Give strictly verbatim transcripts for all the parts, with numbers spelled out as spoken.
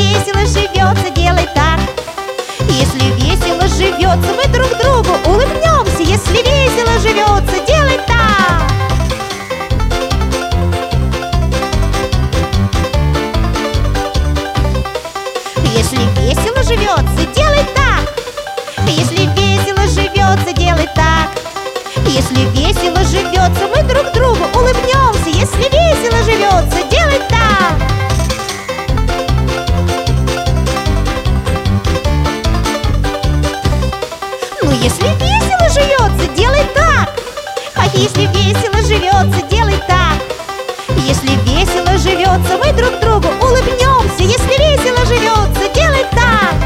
весело живется, делай так. Если весело живется, мы друг другу улыбнемся. Если весело живется, делай так. Если весело живется, делай так. Если весело живется, делай так. Если весело живется, мы друг другу улыбнемся. Если весело живется, делай так. Ну, если весело живется, делай так. А если весело живется, делай так. Если весело живется, мы друг другу улыбнемся. Если весело живется, делай так.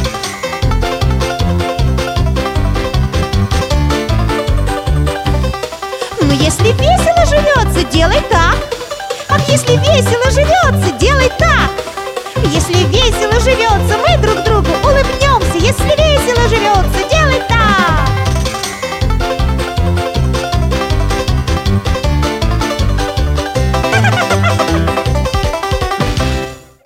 Ну, если весело живется, делай так. Ах, если весело живется, делай так. Если весело живется, мы друг другу улыбнемся.